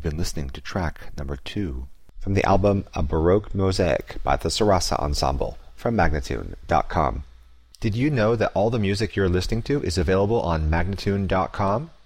been listening to track number 2 from the album A Baroque Mosaic by the Sarasa Ensemble from Magnatune.com. Did you know that all the music you're listening to is available on Magnatune.com?